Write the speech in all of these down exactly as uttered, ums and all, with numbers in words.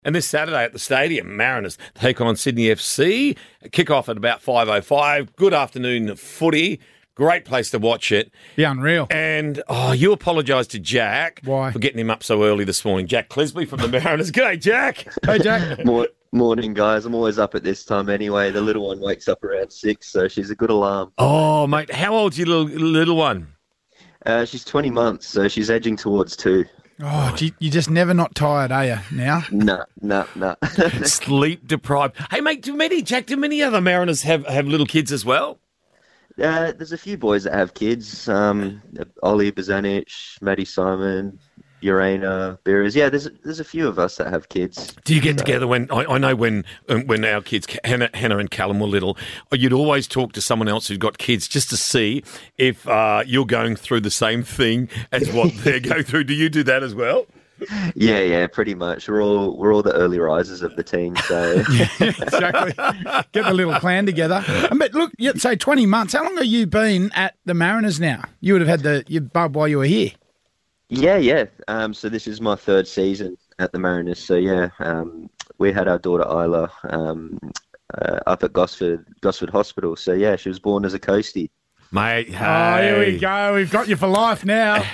And this Saturday at the stadium, Mariners take on Sydney F C. Kick off at about five oh five. Good afternoon footy. Great place to watch it. Be unreal. And, oh, you apologise to Jack. Why? For getting him up so early this morning. Jack Clisby from the Mariners. G'day, Jack. Hey, Jack. Mor- Morning, guys. I'm always up at this time anyway. The little one wakes up around six, so she's a good alarm. Oh, mate, how old's your little, little one? Uh, she's twenty months, so she's edging towards two. Oh, gee, you're just never not tired, are you, now? Nah, nah, nah. Sleep deprived. Hey, mate, do many, Jack, do many other Mariners have, have little kids as well? Uh, there's a few boys that have kids. Um, Ollie Bazanic, Maddie Simon, Urena, Beers. Yeah, there's there's a few of us that have kids. Do you get together when I, I know when um, when our kids Hannah, Hannah and Callum were little, you'd always talk to someone else who'd got kids just to see if uh, you're going through the same thing as what they're going through. Do you do that as well? Yeah, yeah, pretty much. We're all we're all the early risers of the team, so Yeah, exactly. Get the little clan together. But look, you say twenty months. How long have you been at the Mariners now? You would have had the your bub while you were here. yeah, yeah. Um, so this is my third season at the Mariners. So yeah, um, we had our daughter Isla um, uh, up at Gosford Gosford Hospital. So yeah, she was born as a coastie. Mate, hey. Oh, here we go. We've got you for life now.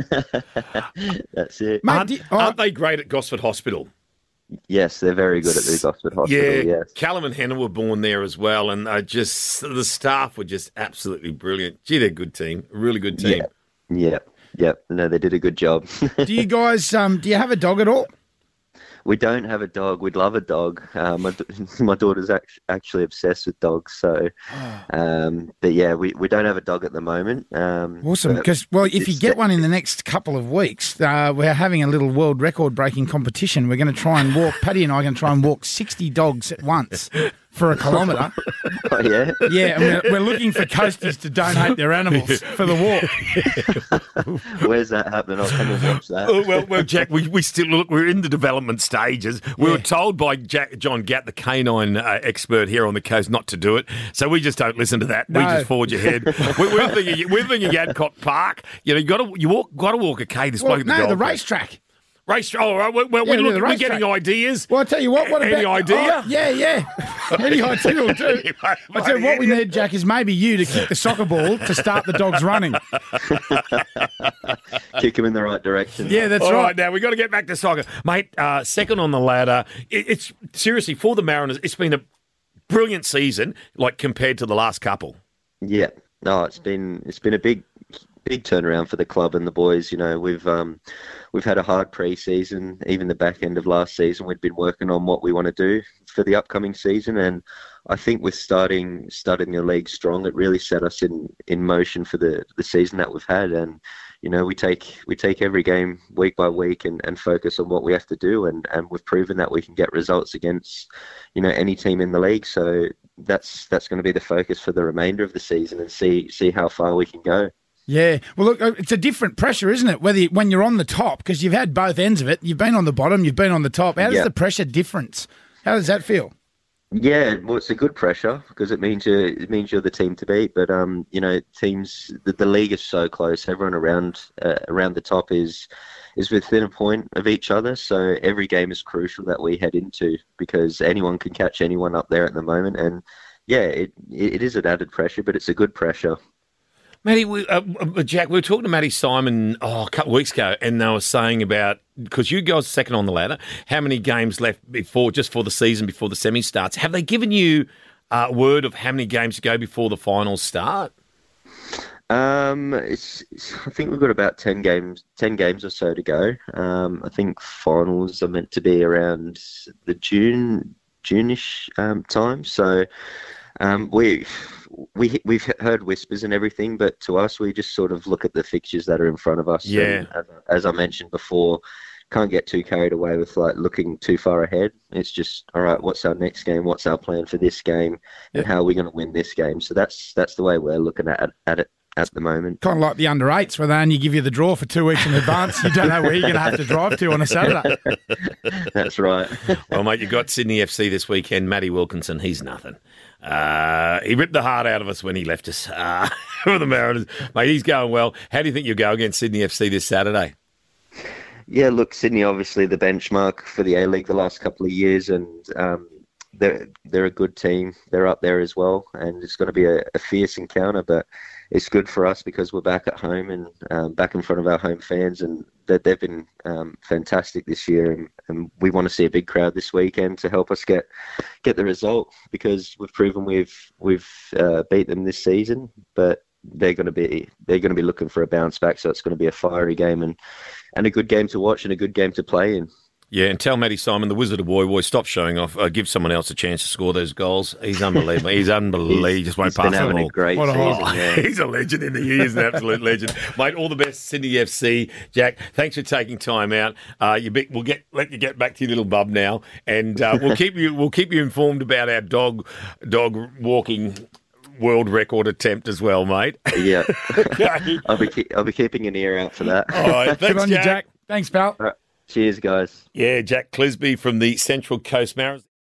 That's it. Mate, Aren't, do you- oh, aren't they great at Gosford Hospital? Yes, they're very good at the Gosford Hospital. Yeah, Yes. Callum and Hannah were born there as well, and uh, just the staff were just absolutely brilliant. Gee, they're a good team, a really good team. Yeah. Yeah. Yeah. No, they did a good job. do you guys, um, do you have a dog at all? We don't have a dog. We'd love a dog. Um, my, my daughter's act- actually obsessed with dogs. So, um, but yeah, we, we don't have a dog at the moment. Um, Awesome. but Because, well, if you it's- get one in the next couple of weeks, uh, we're having a little world record breaking competition. We're going to try and walk, Paddy and I are going to try and walk sixty dogs at once for a kilometre. Oh, yeah. Yeah, and we're, we're looking for coasties to donate their animals for the walk. Where's that happening? I'll come and watch that. Oh, well, well, Jack, we, we still look. We're in the development stages. We Yeah. were told by Jack, John Gatt, the canine uh, expert here on the coast, not to do it. So we just don't listen to that. We No. just forge ahead. we're, we're thinking, we're thinking Adcock Park. You know, you got to you walk, got to walk a K to Well, spoke no, the the gold course. racetrack. Race. Oh, all right. Well, well, Yeah, we're, yeah, looking, the we're getting racetrack. ideas. Well, I tell you what. What Any about, idea? Oh, yeah, yeah. Any idea will do. I tell you what we need, Jack, is maybe you to kick the soccer ball to start the dogs running. Kick him in the right direction. Yeah, that's All right. right, now we've got to get back to soccer. Mate, uh, second on the ladder. It, it's seriously, for the Mariners, it's been a brilliant season, like compared to the last couple. Yeah. No, it's been it's been a big big turnaround for the club and the boys. You know, we've um we've had a hard pre-season. Even the back end of last season, we'd been working on what we want to do for the upcoming season, and I think with starting starting the league strong, it really set us in, in motion for the, the season that we've had. And you know, we take we take every game week by week and, and focus on what we have to do, and, and we've proven that we can get results against, you know, any team in the league. So that's that's going to be the focus for the remainder of the season, and see see how far we can go. Yeah. Well, look, it's a different pressure, isn't it? Whether you, when you're on the top, because you've had both ends of it. You've been on the bottom, you've been on the top. How does Yeah. the pressure difference? How does that feel? Yeah, well, it's a good pressure because it means you it means you're the team to beat. But um, you know, teams the, the league is so close. Everyone around uh, around the top is is within a point of each other. So every game is crucial that we head into, because anyone can catch anyone up there at the moment. And yeah, it it is an added pressure, but it's a good pressure. Matty, we, uh, uh, Jack, we were talking to Matty Simon oh, a couple of weeks ago, and they were saying about, because you guys are second on the ladder, how many games left before, just for the season, before the semi starts? Have they given you uh, word of how many games to go before the finals start? Um, it's, it's I think we've got about ten games, ten games or so to go. Um, I think finals are meant to be around the June, June-ish um, time. So um, we we we've heard whispers and everything, but to us, we just sort of look at the fixtures that are in front of us. Yeah. And as, as I mentioned before, can't get too carried away with like looking too far ahead. It's just, all right, what's our next game? What's our plan for this game? And Yeah. how are we going to win this game? So that's that's the way we're looking at at it at the moment. Kind of like the under eights, where they only give you the draw for two weeks in advance. You don't know where you're going to have to drive to on a Saturday. That's right. Well, mate, you've got Sydney F C this weekend. Matty Wilkinson, he's nothing. Uh, he ripped the heart out of us when he left us uh, for the Mariners. Mate, he's going well. How do you think you'll go against Sydney F C this Saturday? Yeah, look, Sydney obviously the benchmark for the A-League the last couple of years, and um, they're they're a good team. They're up there as well, and it's going to be a, a fierce encounter. But it's good for us because we're back at home and um, back in front of our home fans, and that they've been um, fantastic this year. And, and we want to see a big crowd this weekend to help us get get the result, because we've proven we've we've uh, beat them this season, but they're going to be they're going to be looking for a bounce back. So it's going to be a fiery game and, and a good game to watch and a good game to play in. Yeah, and tell Matty Simon, the Wizard of Woy Woy, stop showing off. Uh, give someone else a chance to score those goals. He's unbelievable. He's unbelievable. He just won't He's pass been the having ball. a great What a- season. oh, Yeah. He's a legend in the He is an absolute legend. Mate, all the best, Sydney F C. Jack, thanks for taking time out. Uh, you be, we'll get let you get back to your little bub now, and uh, we'll keep you we'll keep you informed about our dog dog walking world record attempt as well, mate. Yeah, Okay. I'll be keep, I'll be keeping an ear out for that. All right, thanks, Good on you, Jack. Jack. Thanks, pal. All right. Cheers, guys. Yeah, Jack Clisby from the Central Coast Mariners.